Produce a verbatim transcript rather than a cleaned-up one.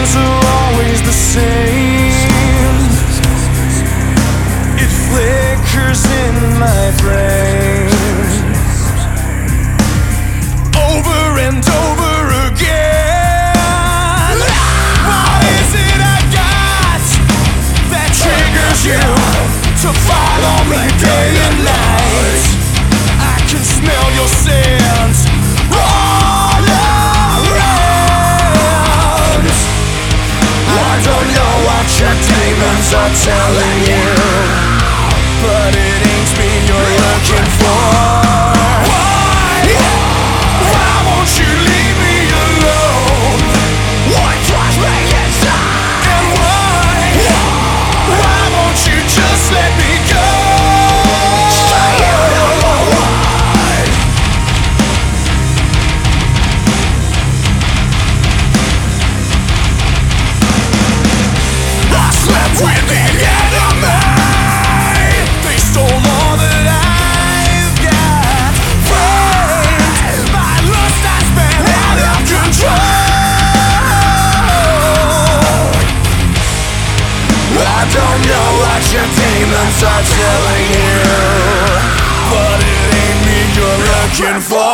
things are always the same. It flickers in my brain over and over again. What is it I got that triggers you to follow me day and night? I can smell your scent all around. I don't know what your demons are telling you, but it ain't me you're looking for. Why? Why won't you leave me alone? What drives me inside? And why? Why won't you just let me go? So you don't know why. I slept with the enemy. They stole all that I've got. Framed, my lust has been out of control. I don't know what your demons are telling you, but it ain't me you're looking for.